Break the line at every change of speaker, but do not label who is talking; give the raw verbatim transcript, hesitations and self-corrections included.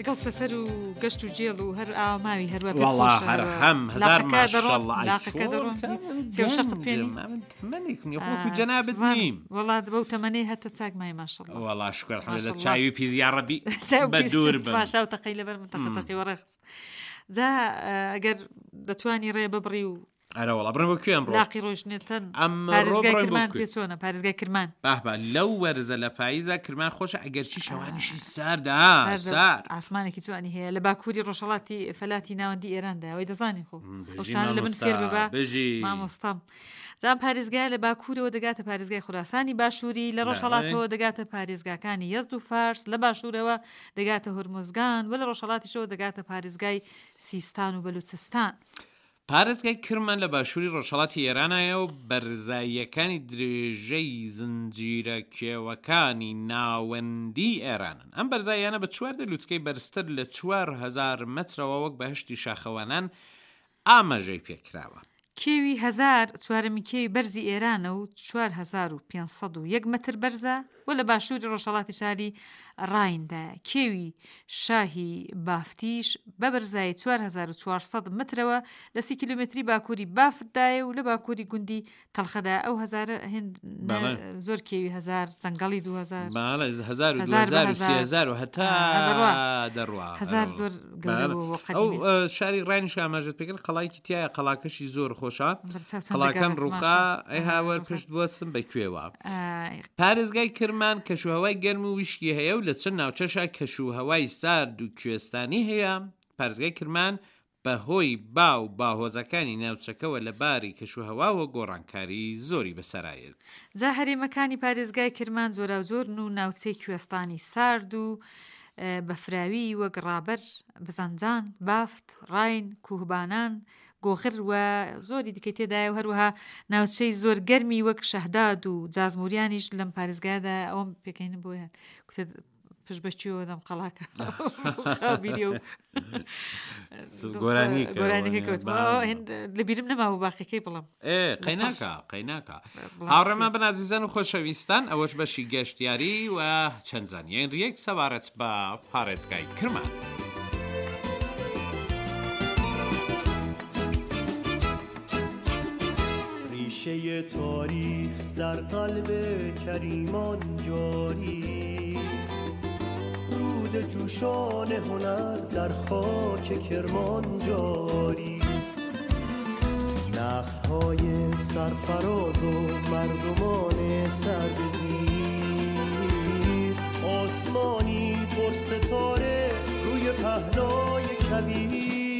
لەگەڵ سەفەر و گەشت و جێڵ و هەر ئاماوی هەروە
والله هەر هەم هزار ماشەڵڵا
لاقەکە دەڕۆم تێوشەقت پێنی
تمەنێکم یخۆکو جەنابەت نیم
وڵا بەو تەمەنەی هەتە چاک مای ماشەڵڵا
والله شکر الحەمدولillah چاوی پیز یا ڕەبی بەدوور بم
ماشا و تەقەی لەبەر من تەقەتەقی وەڕێخست جا ئەگەر دەتوانی ڕێ ببڕی و
ئەرە وڵا بڕم بۆ کوێ ئەمڕۆ
لاقی ڕۆژنێتەن
پارێزگای
کرمان پێ چۆنە پارێزگای کرمان
بەهبە لەو وەرزە لە پاییزدا کرمان خۆشە ئەگەرچی شەوانیشی ساردا سار
ئاسمانێکی جوانی هەیە لە باکووری ڕۆژهەڵاتی فەلاتی ناوەندی ئێراندا ئەوەی دەزانی خۆ ئەوشتانە لە من فێر ببە مامۆستام جام پارێزگای لە باکوورەوە دەگاتە پارێزگای خوراسانی باشووری لە ڕۆژهەڵاتەوە دەگاتە پارێزگاکانی یەزد و فارس لە باشوورەوە دەگاتە هورمزگان و لە ڕۆژهەڵاتیشەوە دەگاتە پارێزگای سیستان و بەلوچستان.
پارێزگای کرمان لە باشووری ڕۆژهەڵاتی ئێرانایە و بەرزاییەکانی درێژەی زنجیرە کێوەکانی ناوەندی ئێرانن. ئەم بەرزاییانە بە چوار دەلووتکەی بەرزتر لە چوار هەزار مەترەوە وەک بەهشتی شاخەوانان ئاماژەی پێکراوە.
کێوی هەزار چوارەمی کێوی بەرزی ئێرانە و چوار هەزار و پێنج سەد و یەک مەتر بەرزە و لە باشووری ڕۆژهەڵاتی شاری ڕایندایە. کێوی شاهی بافتیش بە بەرزایی چوار هەزار و چوار سەد مترەوە لە سی کیلومتری باکووری بافتدایە و لە باکووری گوندی تەڵخەدا ئەو هەزارە هێند زۆر کێوی هەزار جەنگەڵی دو هەزار
هەزار و دو هەزار و سی هەزار و هەتا دەڕوا
هەزار زۆر
ئەو شاری ڕاینیش ئاماژەت پێکرد قەڵایکی تایە قەڵاکەشی زۆر خۆشە قەڵاکان ڕووقا ئەی هاوەر پشت بۆچم بەکوێوە. پارێزگای کرمان کەشوهەوای گەرم و وشکی هەیە و لە چەند ناوچەشە کەشوهەوای سارد و کوێستانی هەیە. پارێزگای کرمان بەهۆی با و باهۆزەکانی ناوچەکەوە لە باری کەشوهەواوە گۆڕانکاری زۆری بەسەرایە.
جا هەرێمەکانی پارێزگای کرمان زۆرا و زۆرن و ناوچەی کوێستانی سارد و بەفراوی وەک ڕابەر، بزەنجان، بافت، ڕاین، کوهبانان، گۆخر و زۆری دیکەی تێدایە و هەروەها ناوچەی زۆر گەرمی وەک شەهداد و جازموریانیش لەم پارێزگادا ئەوم پێکەین بۆیە کوتە پش بەچیەوە دەم قەڵاکە گۆرانیکەوت لە بیرم نەماوە باقیەکەی بڵم
قەیناکە قەیناکە. هاوڕێمان بەنازیزان و خۆشەویستان، ئەوەش بەشی گەشتیاری و چەند زانیاری ڕیەک سەبارەت بە پارێزگای کرمان.
ریشه تاریخ در قلب کریمان جاری است، رود جوشان هنر در خاک کرمان جاری است. نخل‌های سرفراز و مردمان سربزیر، آسمانی پر ستاره روی پهنای کویر.